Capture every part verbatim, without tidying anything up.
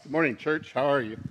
Good morning, church. How are you?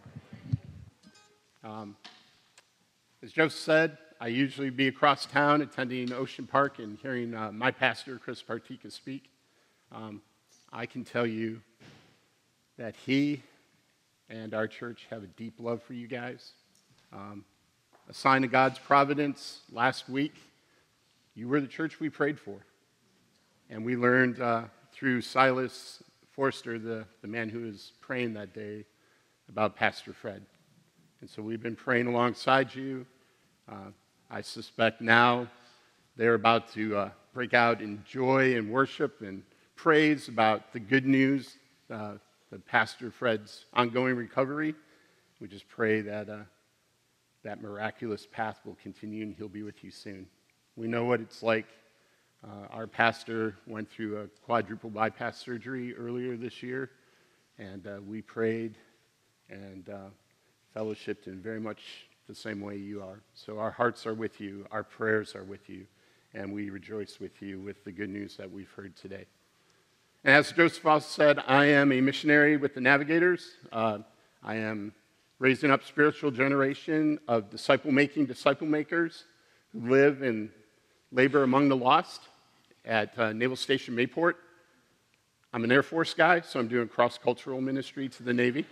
Um, as Joe said, I usually be across town attending Ocean Park and hearing uh, my pastor, Chris Partika, speak. Um, I can tell you that he and our church have a deep love for you guys. Um, a sign of God's providence, last week, you were the church we prayed for. And we learned uh, through Silas Forster, the, the man who was praying that day, about Pastor Fred. And so we've been praying alongside you. Uh, I suspect now they're about to uh, break out in joy and worship and praise about the good news, uh, that Pastor Fred's ongoing recovery. We just pray that uh, that miraculous path will continue and he'll be with you soon. We know what it's like. Uh, our pastor went through a quadruple bypass surgery earlier this year, and uh, we prayed and uh, fellowshiped in very much the same way you are. So our hearts are with you, our prayers are with you, and we rejoice with you with the good news that we've heard today. And as Joseph also said, I am a missionary with the Navigators. Uh, I am raising up spiritual generation of disciple-making disciple makers who live and labor among the lost at uh, Naval Station Mayport. I'm an Air Force guy, so I'm doing cross-cultural ministry to the Navy.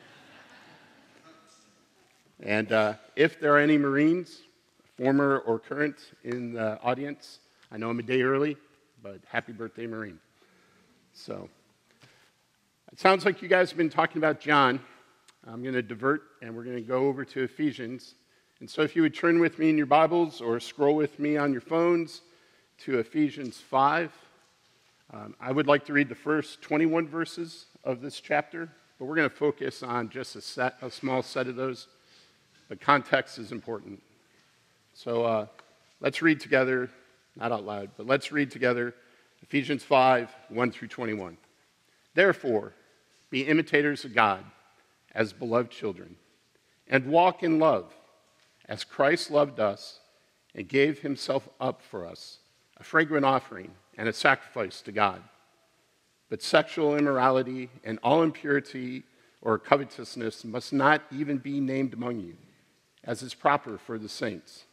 And uh, if there are any Marines, former or current, in the audience, I know I'm a day early, but happy birthday, Marine. So, it sounds like you guys have been talking about John. I'm going to divert, and we're going to go over to Ephesians. And so if you would turn with me in your Bibles or scroll with me on your phones to Ephesians five. Um, I would like to read the first twenty-one verses of this chapter, but we're going to focus on just a, set, a small set of those. But context is important. So uh, let's read together, not out loud, but let's read together Ephesians five, one through twenty-one. Therefore, be imitators of God as beloved children, and walk in love, as Christ loved us and gave himself up for us, a fragrant offering and a sacrifice to God. But sexual immorality and all impurity or covetousness must not even be named among you, as is proper for the saints.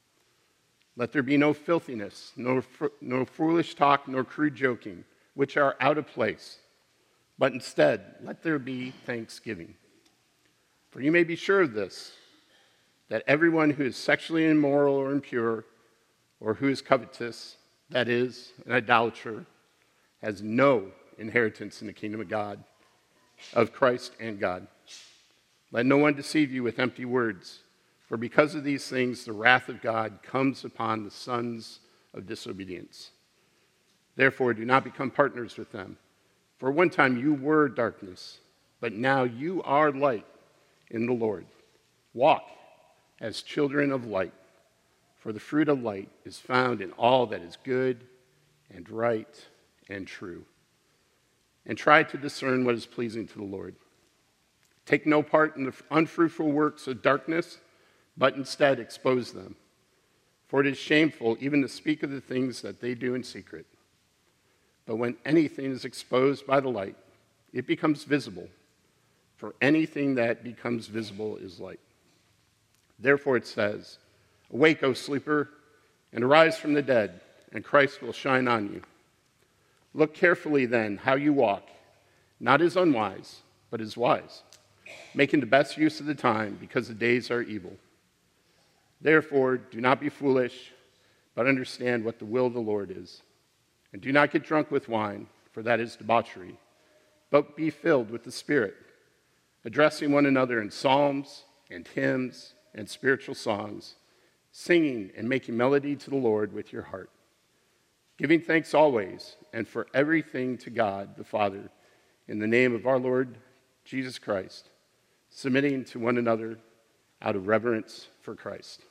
Let there be no filthiness, no, no foolish talk, nor crude joking, which are out of place, but instead let there be thanksgiving. For you may be sure of this, that everyone who is sexually immoral or impure, or who is covetous, that is, an idolater, has no inheritance in the kingdom of God, of Christ and God. Let no one deceive you with empty words, for because of these things the wrath of God comes upon the sons of disobedience. Therefore, do not become partners with them. For one time you were darkness, but now you are light in the Lord. Walk as children of light, for the fruit of light is found in all that is good and right and true. And try to discern what is pleasing to the Lord. Take no part in the unfruitful works of darkness, but instead expose them. For it is shameful even to speak of the things that they do in secret. But when anything is exposed by the light, it becomes visible. For anything that becomes visible is light. Therefore it says, awake, O sleeper, and arise from the dead, and Christ will shine on you. Look carefully then how you walk, not as unwise, but as wise, making the best use of the time, because the days are evil. Therefore do not be foolish, but understand what the will of the Lord is. And do not get drunk with wine, for that is debauchery, but be filled with the Spirit, addressing one another in psalms and hymns and spiritual songs, singing and making melody to the Lord with your heart, giving thanks always and for everything to God the Father, in the name of our Lord Jesus Christ, submitting to one another out of reverence for Christ.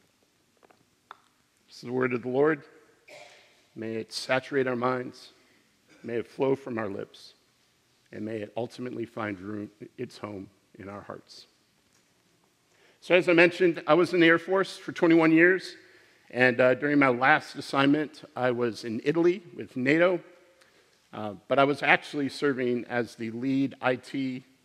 This is the word of the Lord. May it saturate our minds, may it flow from our lips, and may it ultimately find room, its home in our hearts. So as I mentioned, I was in the Air Force for twenty-one years, and uh, during my last assignment, I was in Italy with NATO, uh, but I was actually serving as the lead I T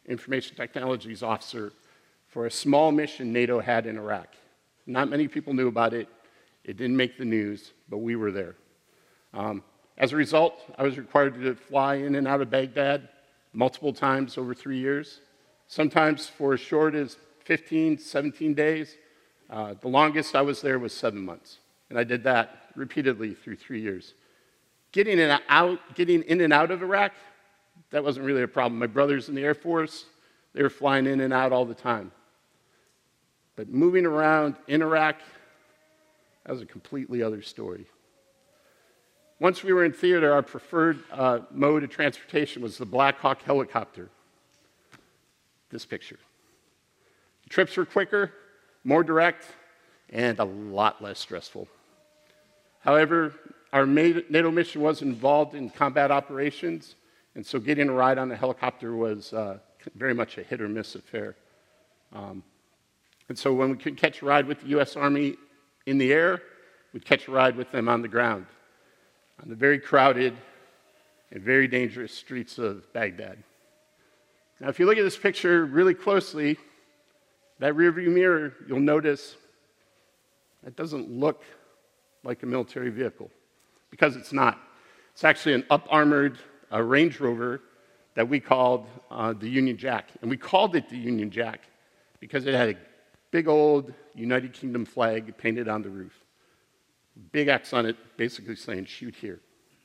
information technologies officer for a small mission NATO had in Iraq. Not many people knew about it. It didn't make the news, but we were there. Um, as a result, I was required to fly in and out of Baghdad multiple times over three years, sometimes for as short as fifteen, seventeen days. Uh, the longest I was there was seven months, and I did that repeatedly through three years. Getting in, and out, getting in and out of Iraq, that wasn't really a problem. My brothers in the Air Force, they were flying in and out all the time. But moving around in Iraq, that was a completely other story. Once we were in theater, our preferred uh, mode of transportation was the Black Hawk helicopter. This picture. The trips were quicker, more direct, and a lot less stressful. However, our NATO mission was involved in combat operations, and so getting a ride on a helicopter was uh, very much a hit or miss affair. Um, and so when we could catch a ride with the U S Army in the air, we'd catch a ride with them on the ground, on the very crowded and very dangerous streets of Baghdad. Now, if you look at this picture really closely, that rearview mirror, you'll notice that doesn't look like a military vehicle, because it's not. It's actually an up-armored uh, Range Rover that we called uh, the Union Jack. And we called it the Union Jack because it had a big old United Kingdom flag painted on the roof. Big X on it, basically saying, shoot here.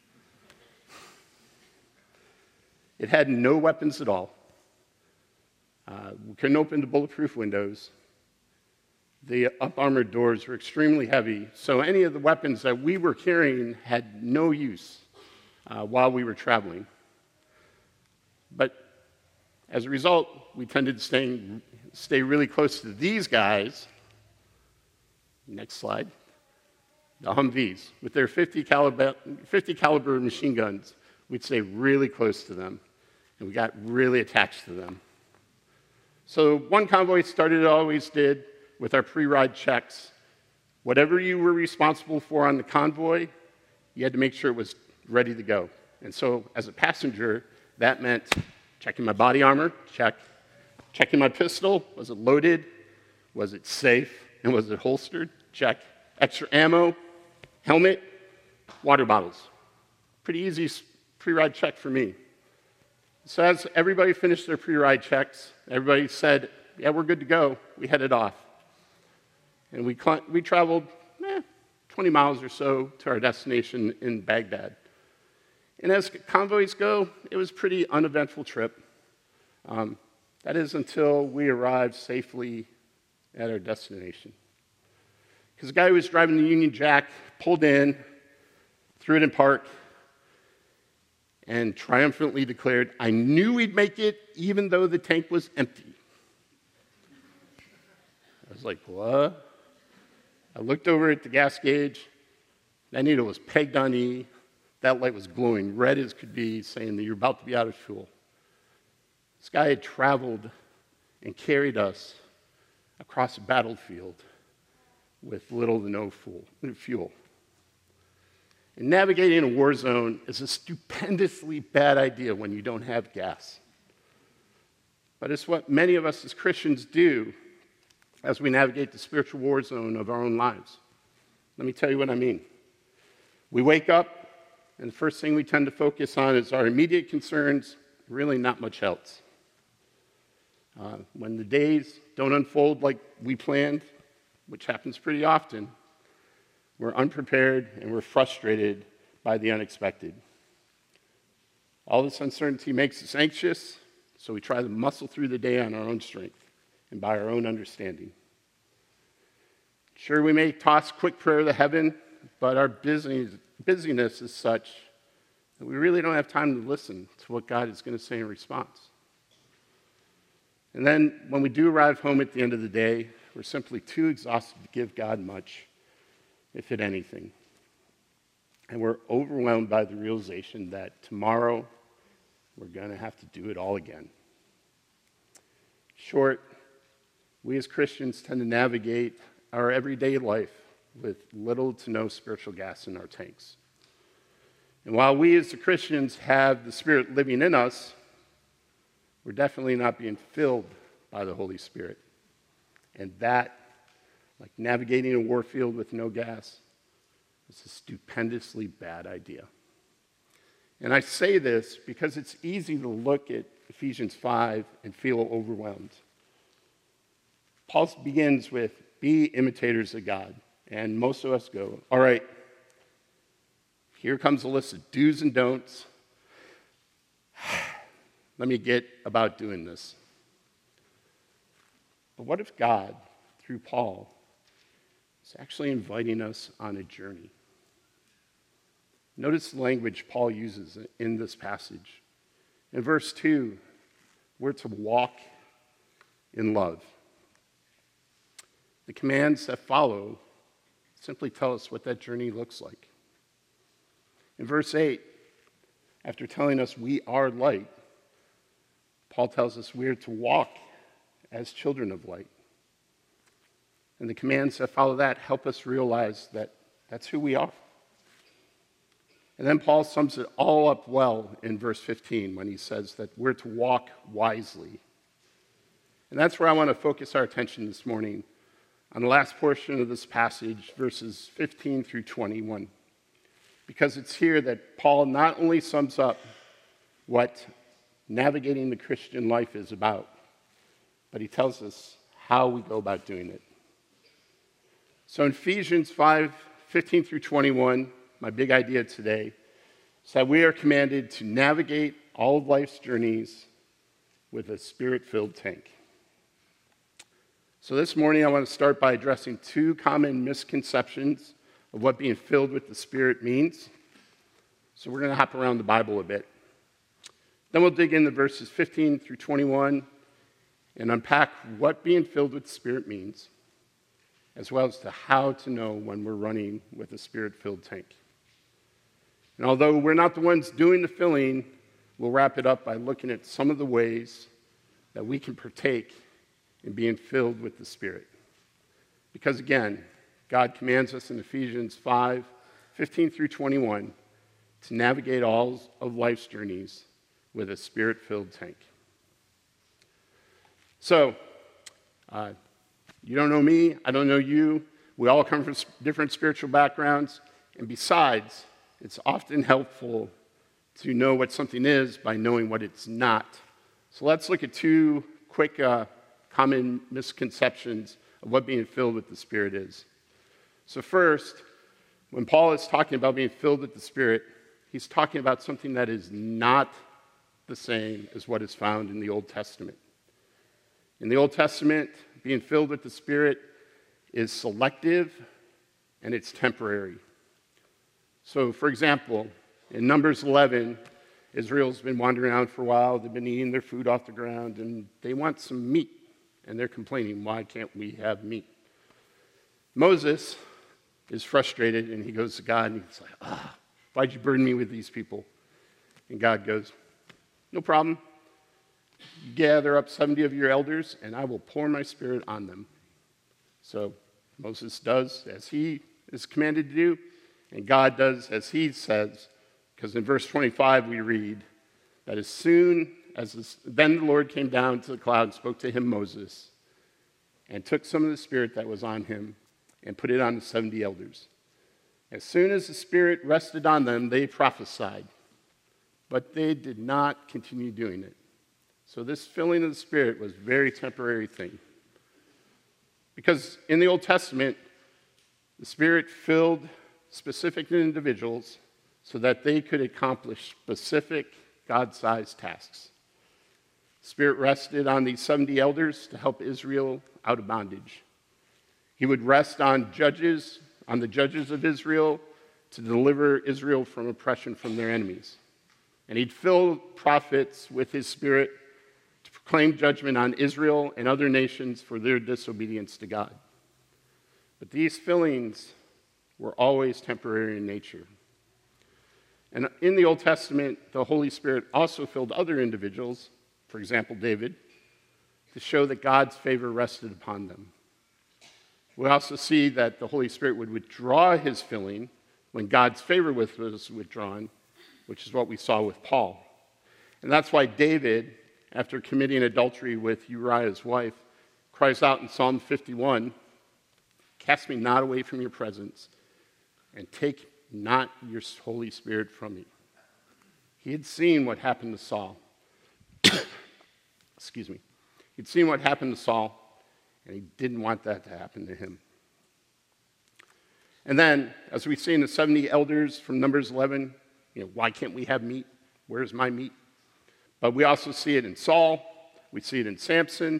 It had no weapons at all. Uh, we couldn't open the bulletproof windows. The up-armored doors were extremely heavy, so any of the weapons that we were carrying had no use uh, while we were traveling. But as a result, we tended to stay, stay really close to these guys. Next slide. The Humvees. With their fifty caliber, fifty caliber machine guns, we'd stay really close to them, and we got really attached to them. So one convoy started, it always did, with our pre-ride checks. Whatever you were responsible for on the convoy, you had to make sure it was ready to go. And so as a passenger, that meant checking my body armor, check. Checking my pistol, was it loaded? Was it safe? And was it holstered? Check. Extra ammo, helmet, water bottles. Pretty easy pre-ride check for me. So as everybody finished their pre-ride checks, everybody said, yeah, we're good to go. We headed off. And we, we traveled eh, twenty miles or so to our destination in Baghdad. And as convoys go, it was a pretty uneventful trip. Um, that is until we arrived safely at our destination. Because the guy who was driving the Union Jack pulled in, threw it in park, and triumphantly declared, I knew we'd make it even though the tank was empty. I was like, what? I looked over at the gas gauge. That needle was pegged on E. That light was glowing red as could be, saying that you're about to be out of fuel. This guy had traveled and carried us across a battlefield with little to no fuel. And navigating a war zone is a stupendously bad idea when you don't have gas. But it's what many of us as Christians do as we navigate the spiritual war zone of our own lives. Let me tell you what I mean. We wake up, and the first thing we tend to focus on is our immediate concerns, really not much else. Uh, when the days don't unfold like we planned, which happens pretty often, we're unprepared and we're frustrated by the unexpected. All this uncertainty makes us anxious, so we try to muscle through the day on our own strength and by our own understanding. Sure, we may toss quick prayer to heaven, but our busyness, busyness is such that we really don't have time to listen to what God is going to say in response. And then when we do arrive home at the end of the day, we're simply too exhausted to give God much, if at anything. And we're overwhelmed by the realization that tomorrow we're going to have to do it all again. Short, we as Christians tend to navigate our everyday life with little to no spiritual gas in our tanks. And while we as the Christians have the Spirit living in us, we're definitely not being filled by the Holy Spirit. And that, like navigating a war field with no gas, is a stupendously bad idea. And I say this because it's easy to look at Ephesians five and feel overwhelmed. Paul begins with, be imitators of God. And most of us go, all right, here comes a list of do's and don'ts. Let me get about doing this. But what if God, through Paul, is actually inviting us on a journey? Notice the language Paul uses in this passage. In verse two, we're to walk in love. The commands that follow simply tell us what that journey looks like. In verse eight, after telling us we are light, Paul tells us we are to walk as children of light. And the commands that follow that help us realize that that's who we are. And then Paul sums it all up well in verse fifteen when he says that we're to walk wisely. And that's where I want to focus our attention this morning, on the last portion of this passage, verses fifteen through twenty-one. Because it's here that Paul not only sums up what navigating the Christian life is about, but he tells us how we go about doing it. So in Ephesians five, fifteen through twenty-one, my big idea today is that we are commanded to navigate all of life's journeys with a spirit-filled tank. So this morning I want to start by addressing two common misconceptions of what being filled with the Spirit means. So we're going to hop around the Bible a bit. Then we'll dig into verses fifteen through twenty-one and unpack what being filled with the Spirit means, as well as to how to know when we're running with a Spirit-filled tank. And although we're not the ones doing the filling, we'll wrap it up by looking at some of the ways that we can partake in being filled with the Spirit. Because again, God commands us in Ephesians five, fifteen through twenty-one to navigate all of life's journeys with a Spirit-filled tank. So, uh, you don't know me, I don't know you. We all come from different spiritual backgrounds. And besides, it's often helpful to know what something is by knowing what it's not. So let's look at two quick uh, common misconceptions of what being filled with the Spirit is. So first, when Paul is talking about being filled with the Spirit, he's talking about something that is not the same as what is found in the Old Testament. In the Old Testament, being filled with the Spirit is selective and it's temporary. So, for example, in Numbers eleven, Israel's been wandering around for a while. They've been eating their food off the ground, and they want some meat. And they're complaining, why can't we have meat? Moses is frustrated, and he goes to God, and he's like, ah, why'd you burden me with these people? And God goes, no problem. You gather up seventy of your elders, and I will pour my Spirit on them. So Moses does as he is commanded to do, and God does as he says, because in verse twenty-five we read that as soon as this, then the Lord came down to the cloud and spoke to him, Moses, and took some of the Spirit that was on him and put it on the seventy elders. As soon as the Spirit rested on them, they prophesied, but they did not continue doing it. So this filling of the Spirit was a very temporary thing. Because in the Old Testament, the Spirit filled specific individuals so that they could accomplish specific God-sized tasks. The Spirit rested on these seventy elders to help Israel out of bondage. He would rest on judges, on the judges of Israel, to deliver Israel from oppression from their enemies. And he'd fill prophets with his Spirit to proclaim judgment on Israel and other nations for their disobedience to God. But these fillings were always temporary in nature. And in the Old Testament, the Holy Spirit also filled other individuals, for example, David, to show that God's favor rested upon them. We also see that the Holy Spirit would withdraw his filling when God's favor was withdrawn, which is what we saw with Paul. And that's why David, after committing adultery with Uriah's wife, cries out in Psalm fifty-one, "Cast me not away from your presence, and take not your Holy Spirit from me." He had seen what happened to Saul. Excuse me. He'd seen what happened to Saul, and he didn't want that to happen to him. And then, as we see in the seventy elders from Numbers eleven, you know, why can't we have meat? Where's my meat? But we also see it in Saul. We see it in Samson.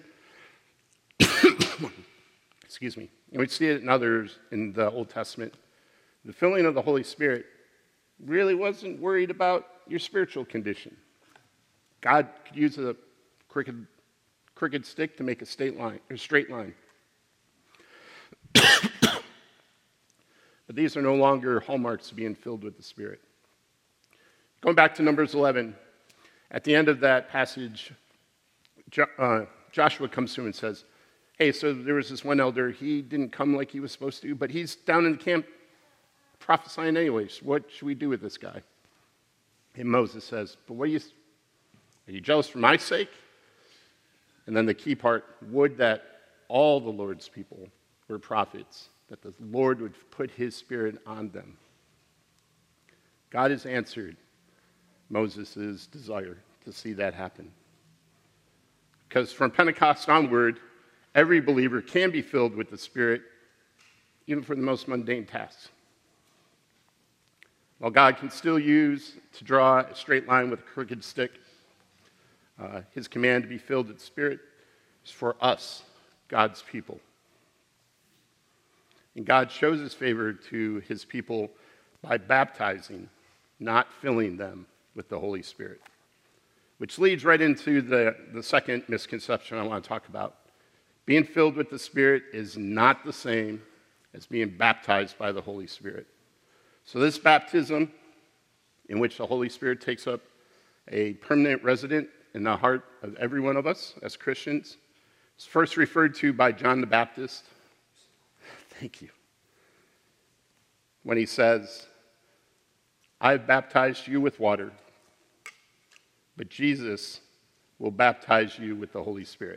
Excuse me. And we see it in others in the Old Testament. The filling of the Holy Spirit really wasn't worried about your spiritual condition. God could use a crooked, crooked stick to make a straight line, a straight line. But these are no longer hallmarks of being filled with the Spirit. Going back to Numbers eleven, at the end of that passage, jo- uh, Joshua comes to him and says, "Hey, so there was this one elder. He didn't come like he was supposed to, but he's down in the camp prophesying anyways. What should we do with this guy?" And Moses says, "But what are you, are you jealous for my sake?" And then the key part, would that all the Lord's people were prophets, that the Lord would put his Spirit on them. God has answered Moses' desire to see that happen. Because from Pentecost onward, every believer can be filled with the Spirit, even for the most mundane tasks. While God can still use to draw a straight line with a crooked stick, uh, his command to be filled with the Spirit is for us, God's people. And God shows his favor to his people by baptizing, not filling them with the Holy Spirit. Which leads right into the, the second misconception I want to talk about. Being filled with the Spirit is not the same as being baptized by the Holy Spirit. So this baptism, in which the Holy Spirit takes up a permanent resident in the heart of every one of us as Christians, is first referred to by John the Baptist. Thank you. When he says, "I've baptized you with water, but Jesus will baptize you with the Holy Spirit."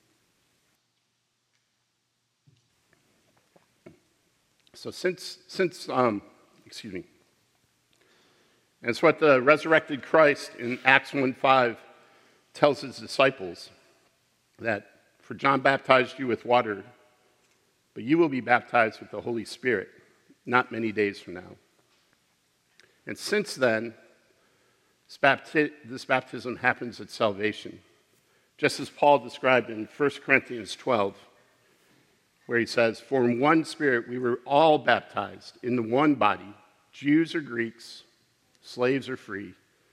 So since, since um, excuse me, and it's what the resurrected Christ in Acts one five tells his disciples, that for John baptized you with water, but you will be baptized with the Holy Spirit not many days from now. And since then, this, bapti- this baptism happens at salvation, just as Paul described in First Corinthians twelve, where he says, "For in one Spirit we were all baptized in the one body, Jews or Greeks, slaves or free,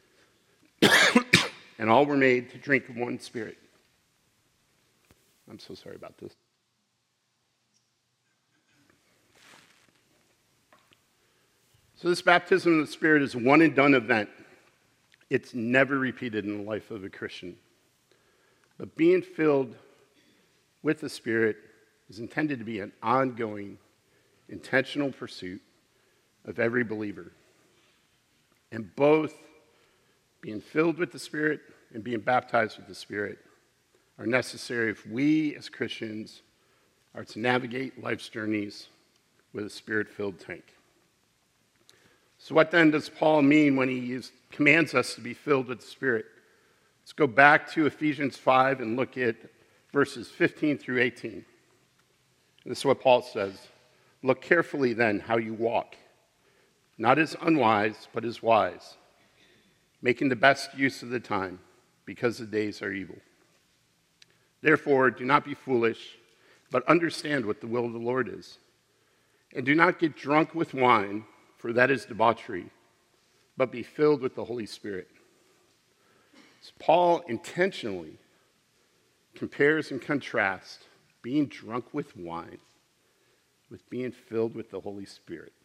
and all were made to drink of one Spirit." I'm so sorry about this. So this baptism of the Spirit is a one-and-done event. It's never repeated in the life of a Christian. But being filled with the Spirit is intended to be an ongoing, intentional pursuit of every believer. And both being filled with the Spirit and being baptized with the Spirit are necessary if we as Christians are to navigate life's journeys with a Spirit-filled tank. So what then does Paul mean when he use, commands us to be filled with the Spirit? Let's go back to Ephesians five and look at verses fifteen through eighteen. This is what Paul says. "Look carefully then how you walk, not as unwise, but as wise, making the best use of the time, because the days are evil. Therefore, do not be foolish, but understand what the will of the Lord is. And do not get drunk with wine, for that is debauchery, but be filled with the Holy Spirit." So Paul intentionally compares and contrasts being drunk with wine with being filled with the Holy Spirit.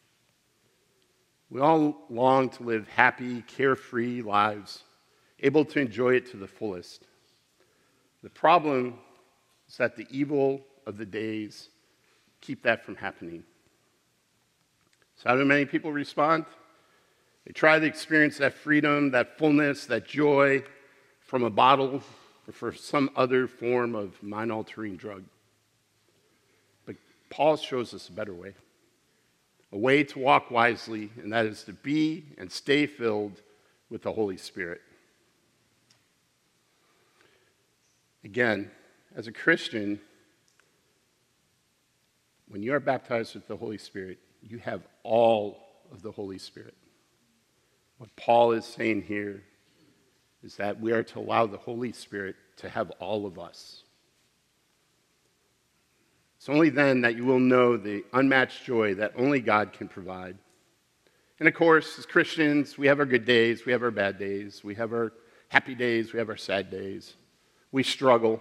We all long to live happy, carefree lives, able to enjoy it to the fullest. The problem is that the evil of the days keep that from happening. So how do many people respond? They try to experience that freedom, that fullness, that joy from a bottle or for some other form of mind-altering drug. But Paul shows us a better way, a way to walk wisely, and that is to be and stay filled with the Holy Spirit. Again, as a Christian, when you are baptized with the Holy Spirit, you have all of the Holy Spirit. What Paul is saying here is that we are to allow the Holy Spirit to have all of us. It's only then that you will know the unmatched joy that only God can provide. And of course, as Christians, we have our good days, we have our bad days, we have our happy days, we have our sad days. We struggle.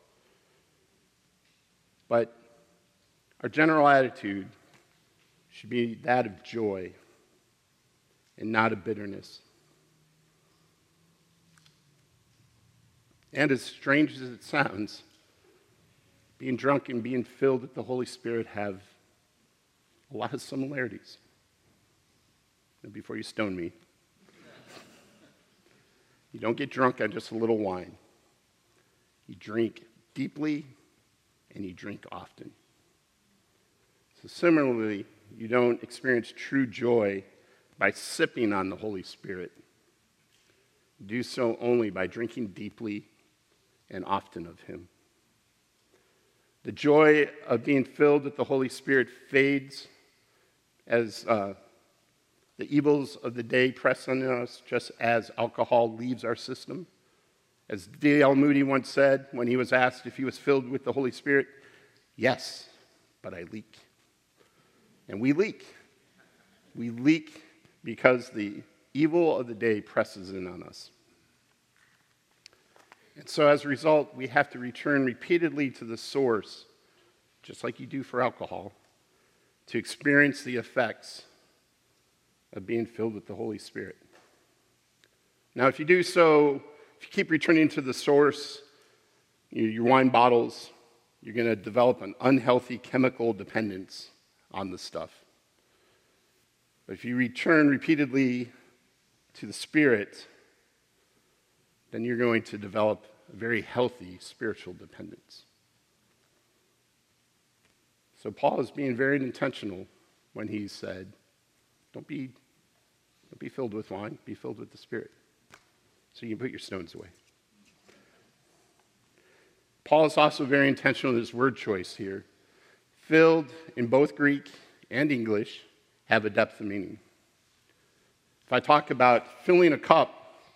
But our general attitude should be that of joy and not of bitterness. And as strange as it sounds, being drunk and being filled with the Holy Spirit have a lot of similarities. And before you stone me, you don't get drunk on just a little wine. You drink deeply and you drink often. So similarly, you don't experience true joy by sipping on the Holy Spirit. You do so only by drinking deeply and often of Him. The joy of being filled with the Holy Spirit fades as uh, the evils of the day press on us, just as alcohol leaves our system. As D L Moody once said when he was asked if he was filled with the Holy Spirit, yes, but I leak. And we leak. We leak because the evil of the day presses in on us. And so as a result, we have to return repeatedly to the source, just like you do for alcohol, to experience the effects of being filled with the Holy Spirit. Now, if you do so, if you keep returning to the source, your wine bottles, you're going to develop an unhealthy chemical dependence on the stuff. But if you return repeatedly to the Spirit, then you're going to develop a very healthy spiritual dependence. So Paul is being very intentional when he said, don't be, don't be filled with wine, be filled with the Spirit. So you can put your stones away. Paul is also very intentional in his word choice here. Filled in both Greek and English have a depth of meaning. If I talk about filling a cup,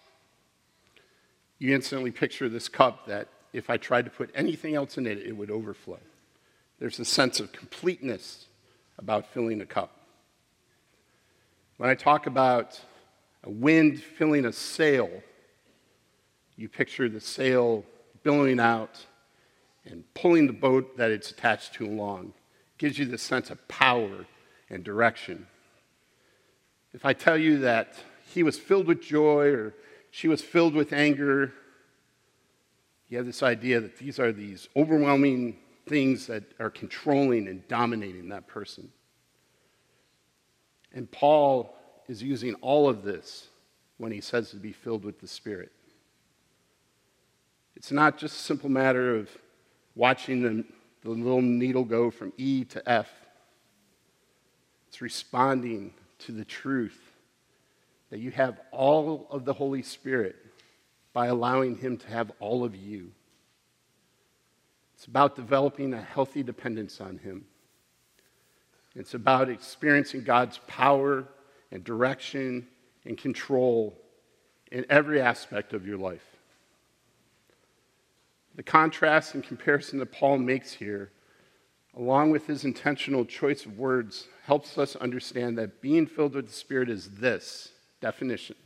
you instantly picture this cup that if I tried to put anything else in it, it would overflow. There's a sense of completeness about filling a cup. When I talk about a wind filling a sail, you picture the sail billowing out and pulling the boat that it's attached to along. It gives you this sense of power and direction. If I tell you that he was filled with joy or she was filled with anger, you have this idea that these are these overwhelming things that are controlling and dominating that person. And Paul is using all of this when he says to be filled with the Spirit. It's not just a simple matter of watching the, the little needle go from E to F. It's responding to the truth that you have all of the Holy Spirit by allowing Him to have all of you. It's about developing a healthy dependence on Him. It's about experiencing God's power and direction and control in every aspect of your life. The contrast and comparison that Paul makes here, along with his intentional choice of words, helps us understand that being filled with the Spirit is this definition: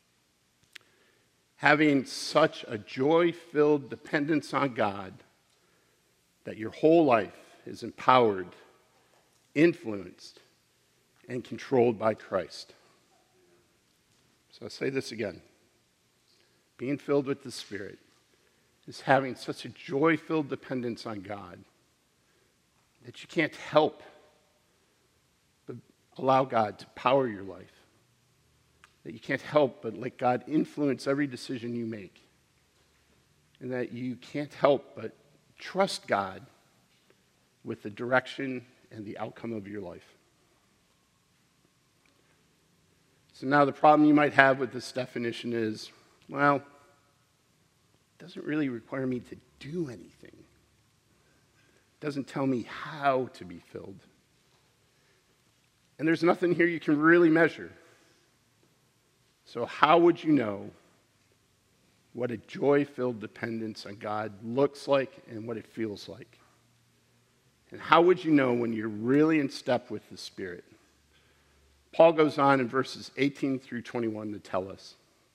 having such a joy-filled dependence on God that your whole life is empowered, influenced, and controlled by Christ. So I'll say this again. Being filled with the Spirit is having such a joy-filled dependence on God that you can't help but allow God to power your life. That you can't help but let God influence every decision you make. and that you can't help but trust God with the direction and the outcome of your life. So now the problem you might have with this definition is, well, it doesn't really require me to do anything. It doesn't tell me how to be filled. And there's nothing here you can really measure. So how would you know what a joy-filled dependence on God looks like and what it feels like? And how would you know when you're really in step with the Spirit? Paul goes on in verses eighteen through twenty-one to tell us.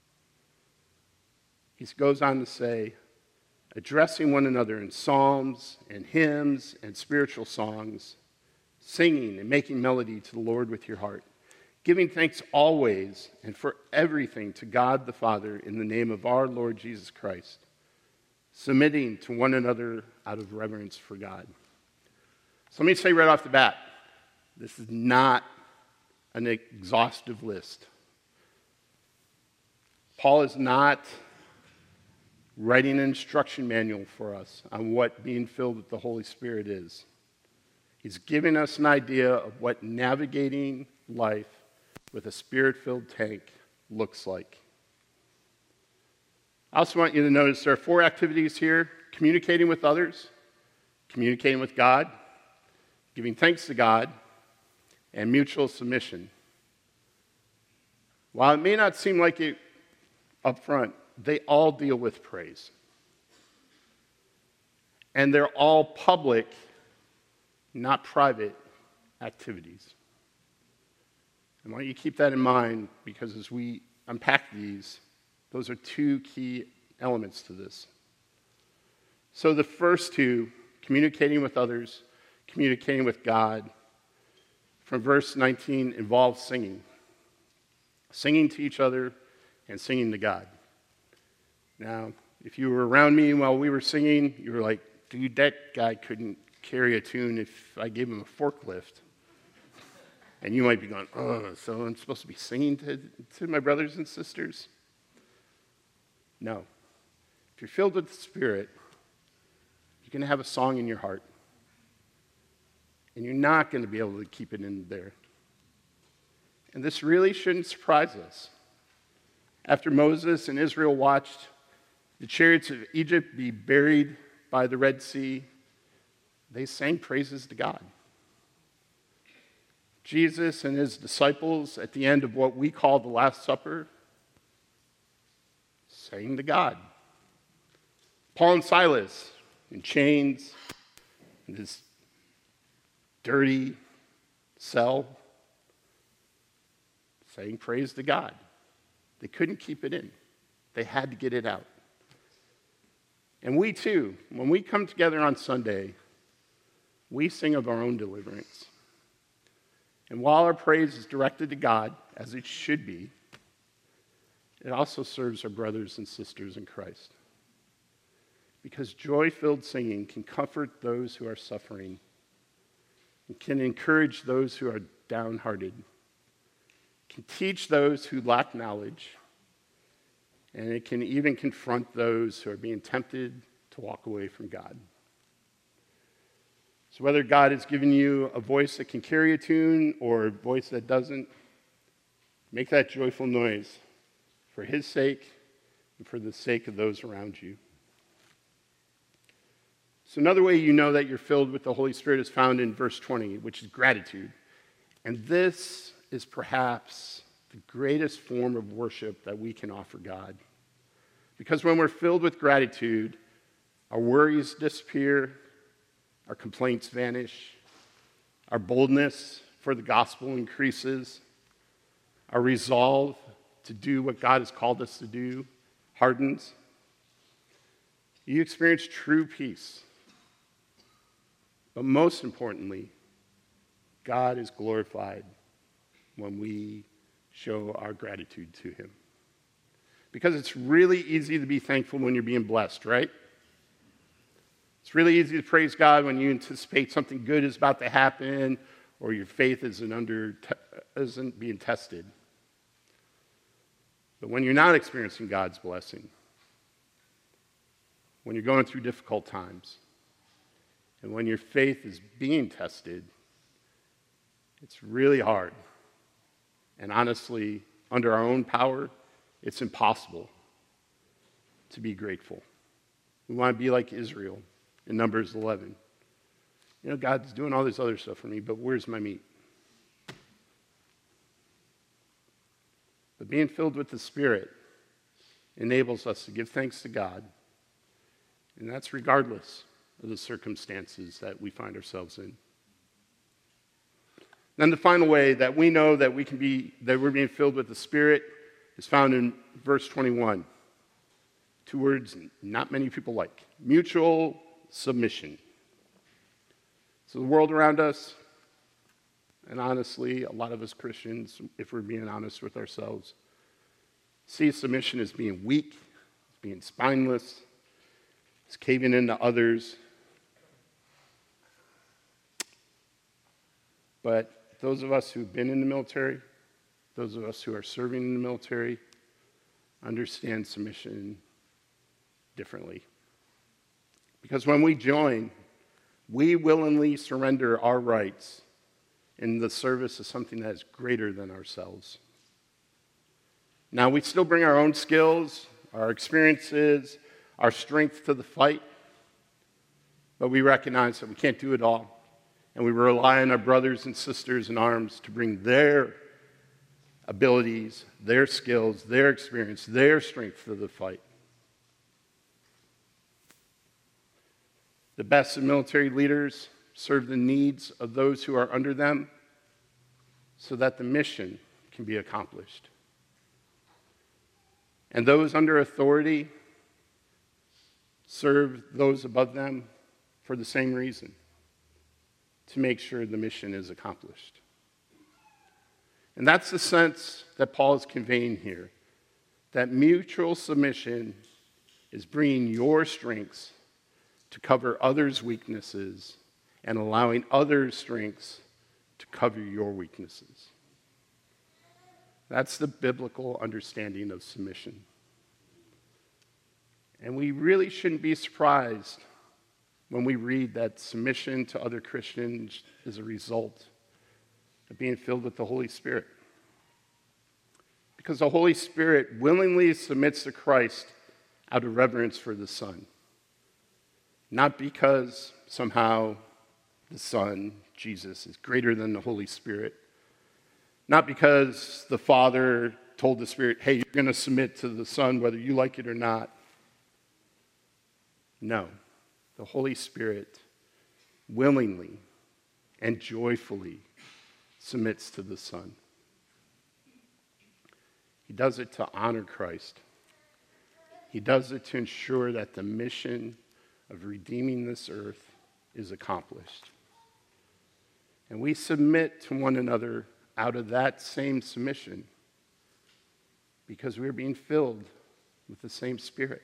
He goes on to say, addressing one another in psalms and hymns and spiritual songs, singing and making melody to the Lord with your heart, giving thanks always and for everything to God the Father in the name of our Lord Jesus Christ, submitting to one another out of reverence for God. So let me say right off the bat, this is not an exhaustive list. Paul is not writing an instruction manual for us on what being filled with the Holy Spirit is. He's giving us an idea of what navigating life with a Spirit-filled tank looks like. I also want you to notice there are four activities here: communicating with others, communicating with God, giving thanks to God, and mutual submission. While it may not seem like it up front, they all deal with praise. And they're all public, not private activities. I want you to keep that in mind, because as we unpack these, those are two key elements to this. So the first two, communicating with others, communicating with God, from verse nineteen, involves singing. Singing to each other and singing to God. Now, if you were around me while we were singing, you were like, dude, that guy couldn't carry a tune if I gave him a forklift. And you might be going, oh, so I'm supposed to be singing to, to my brothers and sisters? No. If you're filled with the Spirit, you're going to have a song in your heart. And you're not going to be able to keep it in there. And this really shouldn't surprise us. After Moses and Israel watched the chariots of Egypt be buried by the Red Sea, they sang praises to God. Jesus and his disciples, at the end of what we call the Last Supper, sang to God. Paul and Silas, in chains, in this dirty cell, saying praise to God. They couldn't keep it in. They had to get it out. And we too, when we come together on Sunday, we sing of our own deliverance. And while our praise is directed to God, as it should be, it also serves our brothers and sisters in Christ. Because joy-filled singing can comfort those who are suffering, and can encourage those who are downhearted, can teach those who lack knowledge, and it can even confront those who are being tempted to walk away from God. So whether God has given you a voice that can carry a tune or a voice that doesn't, make that joyful noise for his sake and for the sake of those around you. So another way you know that you're filled with the Holy Spirit is found in verse twenty, which is gratitude. And this is perhaps the greatest form of worship that we can offer God. Because when we're filled with gratitude, our worries disappear, our complaints vanish, our boldness for the gospel increases, our resolve to do what God has called us to do hardens. You experience true peace. But most importantly, God is glorified when we show our gratitude to him. Because it's really easy to be thankful when you're being blessed, right? It's really easy to praise God when you anticipate something good is about to happen or your faith isn't, under, isn't being tested. But when you're not experiencing God's blessing, when you're going through difficult times, and when your faith is being tested, it's really hard. And honestly, under our own power, it's impossible to be grateful. We want to be like Israel in Numbers eleven. You know, God's doing all this other stuff for me, but where's my meat? But being filled with the Spirit enables us to give thanks to God, and that's regardless of the circumstances that we find ourselves in. Then the final way that we know that we can be, that we're being filled with the Spirit is found in verse twenty-one. Two words not many people like. Mutual submission. So the world around us, and honestly, a lot of us Christians, if we're being honest with ourselves, see submission as being weak, as being spineless, as caving into others. But those of us who've been in the military, those of us who are serving in the military, understand submission differently. Because when we join, we willingly surrender our rights in the service of something that is greater than ourselves. Now, we still bring our own skills, our experiences, our strength to the fight, but we recognize that we can't do it all, and we rely on our brothers and sisters in arms to bring their abilities, their skills, their experience, their strength to the fight. The best of military leaders serve the needs of those who are under them so that the mission can be accomplished. And those under authority serve those above them for the same reason, to make sure the mission is accomplished. And that's the sense that Paul is conveying here, that mutual submission is bringing your strengths to cover others' weaknesses and allowing others' strengths to cover your weaknesses. That's the biblical understanding of submission. And we really shouldn't be surprised when we read that submission to other Christians is a result of being filled with the Holy Spirit. Because the Holy Spirit willingly submits to Christ out of reverence for the Son. Not because somehow the Son, Jesus, is greater than the Holy Spirit. Not because the Father told the Spirit, hey, you're going to submit to the Son whether you like it or not. No, the Holy Spirit willingly and joyfully submits to the Son. He does it to honor Christ. He does it to ensure that the mission of redeeming this earth is accomplished. And we submit to one another out of that same submission because we're being filled with the same Spirit.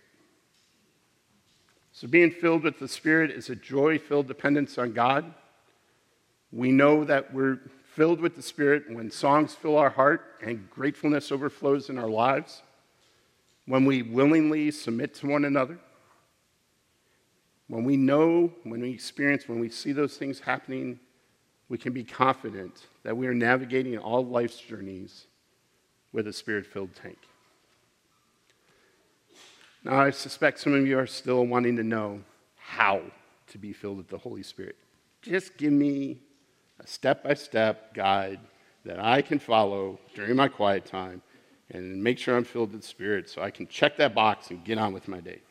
So being filled with the Spirit is a joy-filled dependence on God. We know that we're filled with the Spirit when songs fill our heart and gratefulness overflows in our lives, when we willingly submit to one another, when we know, when we experience, when we see those things happening, we can be confident that we are navigating all life's journeys with a Spirit-filled tank. Now, I suspect some of you are still wanting to know how to be filled with the Holy Spirit. Just give me a step-by-step guide that I can follow during my quiet time and make sure I'm filled with the Spirit so I can check that box and get on with my day.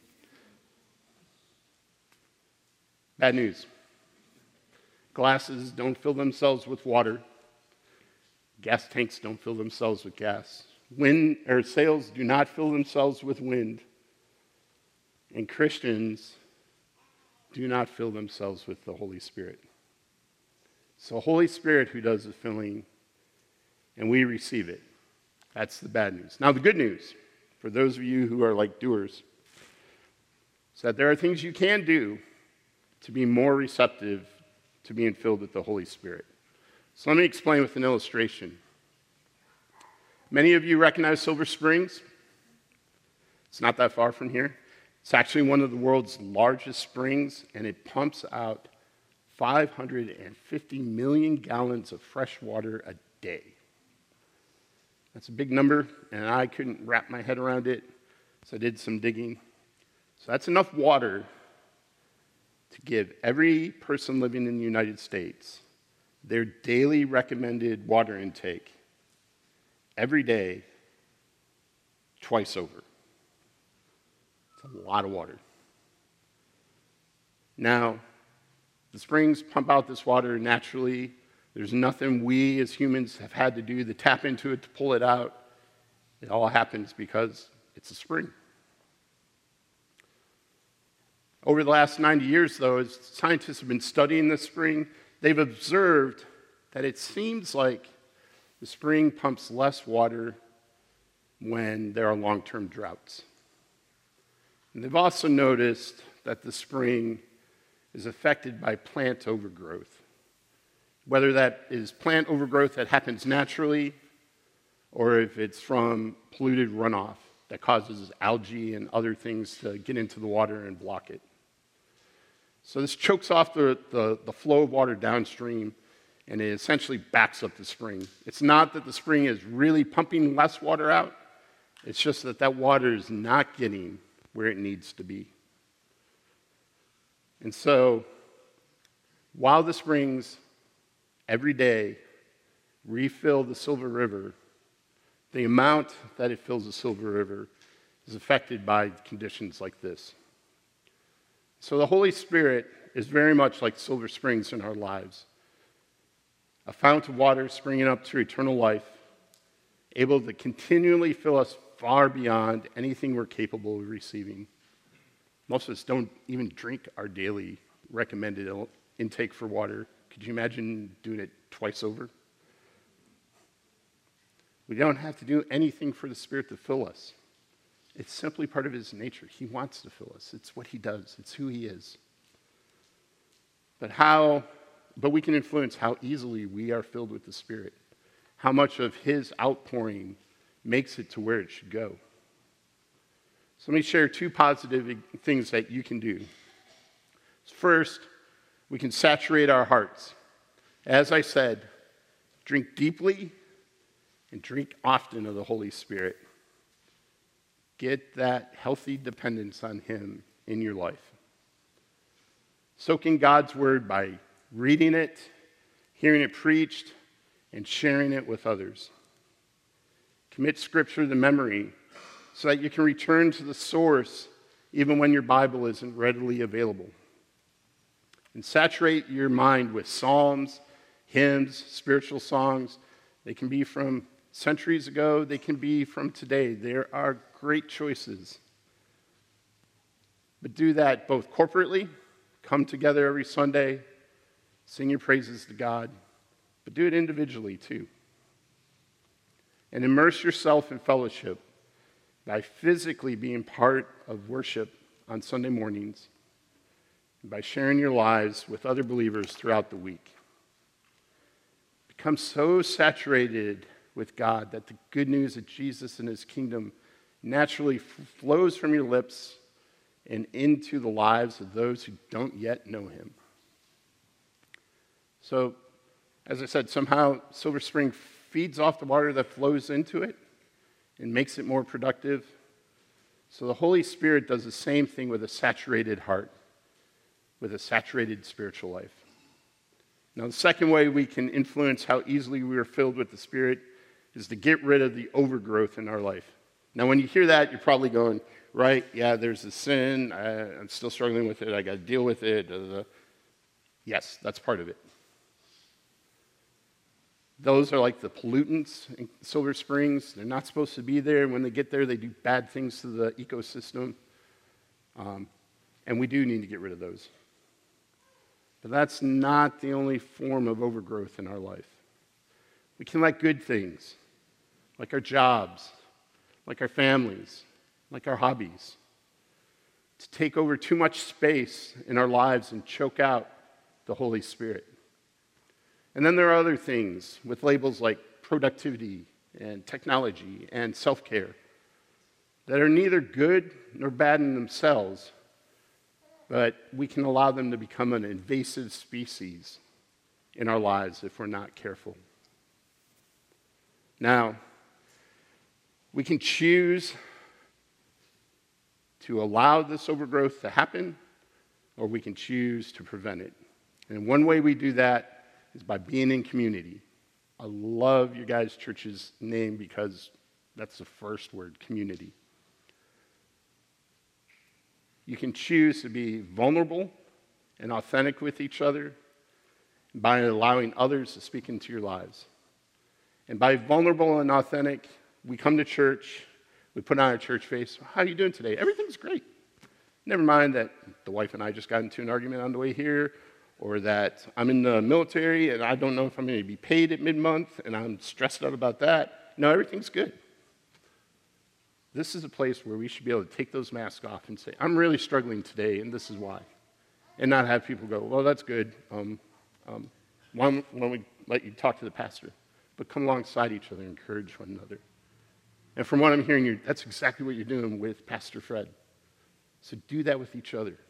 Bad news. Glasses don't fill themselves with water. Gas tanks don't fill themselves with gas. Wind or sails do not fill themselves with wind. And Christians do not fill themselves with the Holy Spirit. It's the Holy Spirit who does the filling, and we receive it. That's the bad news. Now, the good news, for those of you who are like doers, is that there are things you can do to be more receptive to being filled with the Holy Spirit. So let me explain with an illustration. Many of you recognize Silver Springs. It's not that far from here. It's actually one of the world's largest springs, and it pumps out five hundred fifty million gallons of fresh water a day. That's a big number, and I couldn't wrap my head around it, so I did some digging. So that's enough water to give every person living in the United States their daily recommended water intake every day, twice over. It's a lot of water. Now, the springs pump out this water naturally. There's nothing we as humans have had to do to tap into it, to pull it out. It all happens because it's a spring. Over the last ninety years, though, as scientists have been studying this spring, they've observed that it seems like the spring pumps less water when there are long-term droughts. And they've also noticed that the spring is affected by plant overgrowth, whether that is plant overgrowth that happens naturally or if it's from polluted runoff that causes algae and other things to get into the water and block it. So this chokes off the, the, the flow of water downstream, and it essentially backs up the spring. It's not that the spring is really pumping less water out, it's just that that water is not getting where it needs to be. And so, while the springs every day refill the Silver River, the amount that it fills the Silver River is affected by conditions like this. So the Holy Spirit is very much like Silver Springs in our lives. A fount of water springing up to eternal life, able to continually fill us far beyond anything we're capable of receiving. Most of us don't even drink our daily recommended intake for water. Could you imagine doing it twice over? We don't have to do anything for the Spirit to fill us. It's simply part of his nature. He wants to fill us. It's what he does. It's who he is. But how, but we can influence how easily we are filled with the Spirit. How much of his outpouring makes it to where it should go. So let me share two positive things that you can do. First, we can saturate our hearts. As I said, drink deeply and drink often of the Holy Spirit. Get that healthy dependence on him in your life. Soak in God's word by reading it, hearing it preached, and sharing it with others. Commit Scripture to memory so that you can return to the source even when your Bible isn't readily available. And saturate your mind with psalms, hymns, spiritual songs. They can be from centuries ago. They can be from today. There are great choices. But do that both corporately, come together every Sunday, sing your praises to God, but do it individually too. And immerse yourself in fellowship by physically being part of worship on Sunday mornings and by sharing your lives with other believers throughout the week. Become so saturated with God that the good news of Jesus and his kingdom naturally flows from your lips and into the lives of those who don't yet know him. So, as I said, somehow Silver Spring feeds off the water that flows into it and makes it more productive. So the Holy Spirit does the same thing with a saturated heart, with a saturated spiritual life. Now, the second way we can influence how easily we are filled with the Spirit is to get rid of the overgrowth in our life. Now, when you hear that, you're probably going, right, yeah, there's a sin. I, I'm still struggling with it. I got to deal with it. Da, da, da. Yes, that's part of it. Those are like the pollutants in Silver Springs. They're not supposed to be there. When they get there, they do bad things to the ecosystem. Um, and we do need to get rid of those. But that's not the only form of overgrowth in our life. We can let good things, like our jobs, like our families, like our hobbies, to take over too much space in our lives and choke out the Holy Spirit. And then there are other things with labels like productivity and technology and self-care that are neither good nor bad in themselves, but we can allow them to become an invasive species in our lives if we're not careful. Now, we can choose to allow this overgrowth to happen, or we can choose to prevent it. And one way we do that is by being in community. I love your guys' church's name because that's the first word, community. You can choose to be vulnerable and authentic with each other by allowing others to speak into your lives. And by vulnerable and authentic, we come to church, we put on our church face. How are you doing today? Everything's great. Never mind that the wife and I just got into an argument on the way here, or that I'm in the military and I don't know if I'm going to be paid at mid-month and I'm stressed out about that. No, everything's good. This is a place where we should be able to take those masks off and say, I'm really struggling today, and this is why. And not have people go, well, that's good. Um, um, why don't we let you talk to the pastor? But come alongside each other and encourage one another. And from what I'm hearing, you're, that's exactly what you're doing with Pastor Fred. So do that with each other.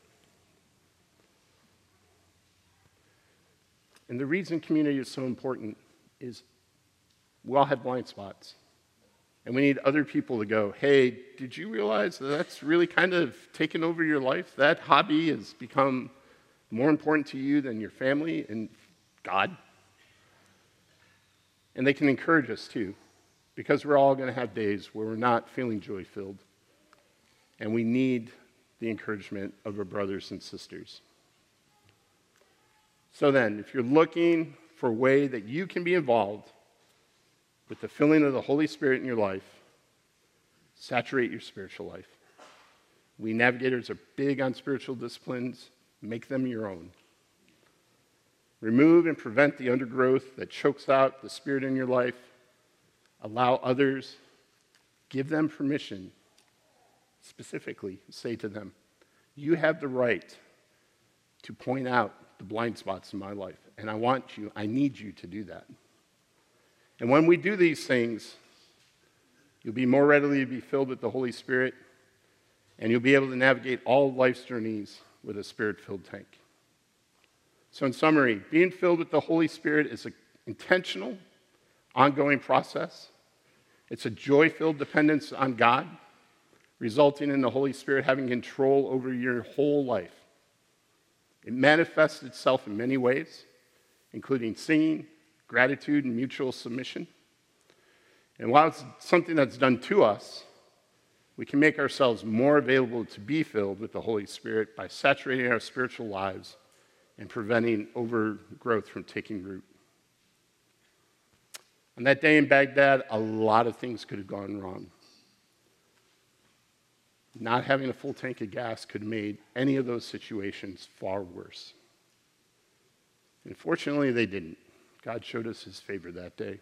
And the reason community is so important is we all have blind spots. And we need other people to go, hey, did you realize that that's really kind of taken over your life? That hobby has become more important to you than your family and God? And they can encourage us too, because we're all going to have days where we're not feeling joy-filled. And we need the encouragement of our brothers and sisters. So then, if you're looking for a way that you can be involved with the filling of the Holy Spirit in your life, saturate your spiritual life. We navigators are big on spiritual disciplines. Make them your own. Remove and prevent the undergrowth that chokes out the Spirit in your life. Allow others. Give them permission. Specifically, say to them, you have the right to point out the blind spots in my life, and I want you, I need you to do that. And when we do these things, you'll be more readily to be filled with the Holy Spirit, and you'll be able to navigate all life's journeys with a Spirit-filled tank. So in summary, being filled with the Holy Spirit is an intentional, ongoing process. It's a joy-filled dependence on God, resulting in the Holy Spirit having control over your whole life. It manifests itself in many ways, including singing, gratitude, and mutual submission. And while it's something that's done to us, we can make ourselves more available to be filled with the Holy Spirit by saturating our spiritual lives and preventing overgrowth from taking root. On that day in Baghdad, a lot of things could have gone wrong. Not having a full tank of gas could have made any of those situations far worse. And fortunately, they didn't. God showed us his favor that day.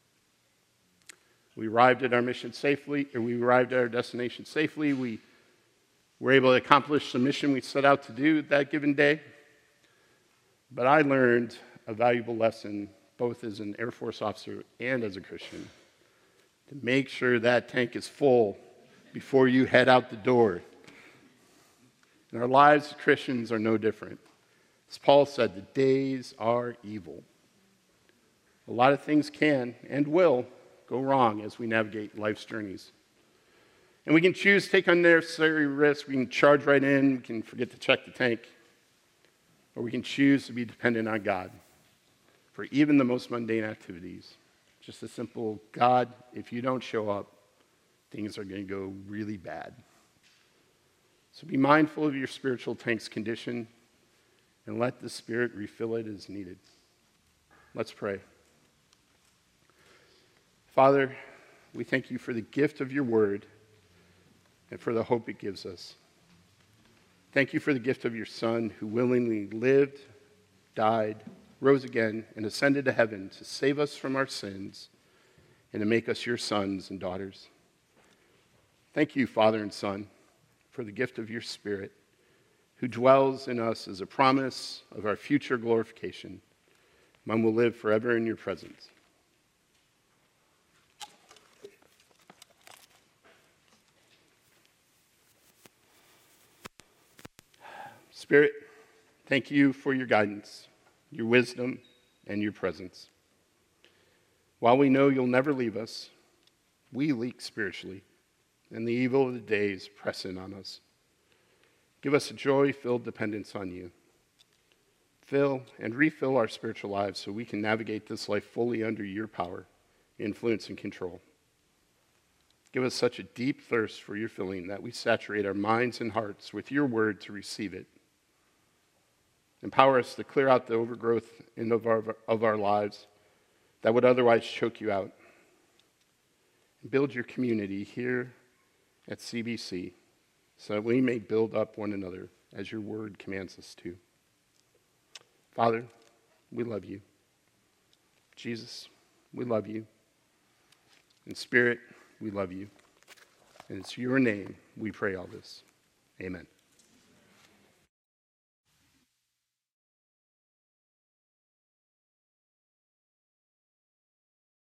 We arrived at our mission safely, or we arrived at our destination safely. We were able to accomplish the mission we set out to do that given day. But I learned a valuable lesson, both as an Air Force officer and as a Christian, to make sure that tank is full before you head out the door. And our lives as Christians are no different. As Paul said, the days are evil. A lot of things can and will go wrong as we navigate life's journeys. And we can choose to take unnecessary risks. We can charge right in. We can forget to check the tank. Or we can choose to be dependent on God for even the most mundane activities. Just a simple, God, if you don't show up, things are going to go really bad. So be mindful of your spiritual tank's condition and let the Spirit refill it as needed. Let's pray. Father, we thank you for the gift of your word and for the hope it gives us. Thank you for the gift of your Son who willingly lived, died, rose again, and ascended to heaven to save us from our sins and to make us your sons and daughters. Thank you, Father and Son, for the gift of your Spirit who dwells in us as a promise of our future glorification. One will live forever in your presence. Spirit, thank you for your guidance, your wisdom, and your presence. While we know you'll never leave us, we leak spiritually, and the evil of the days press in on us. Give us a joy-filled dependence on you. Fill and refill our spiritual lives so we can navigate this life fully under your power, influence, and control. Give us such a deep thirst for your filling that we saturate our minds and hearts with your word to receive it. Empower us to clear out the overgrowth in of our, of our lives that would otherwise choke you out. And build your community here at C B C so that we may build up one another as your word commands us to. Father, we love you. Jesus, we love you. In Spirit, we love you. And it's your name we pray all this. Amen.